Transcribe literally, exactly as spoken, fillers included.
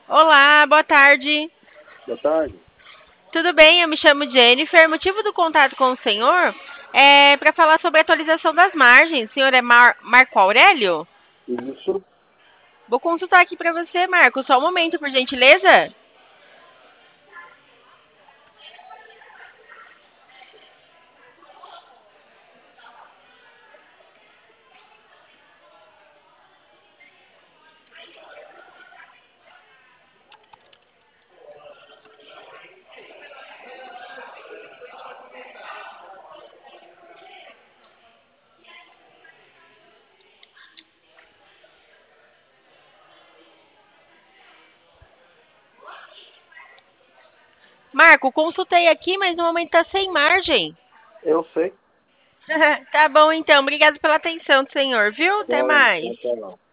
Olá, boa tarde. Boa tarde. Tudo bem? Eu me chamo Jennifer. Motivo do contato com o senhor é para falar sobre a atualização das margens. O senhor é Mar Marco Aurélio? Isso, Vou consultar aqui para você, Marco. Só um momento, por gentileza. Marco, consultei aqui, mas no momento está sem margem. eu sei. Tá bom, então. Obrigado pela atenção do senhor, viu? Até Igualmente, mais. até lá.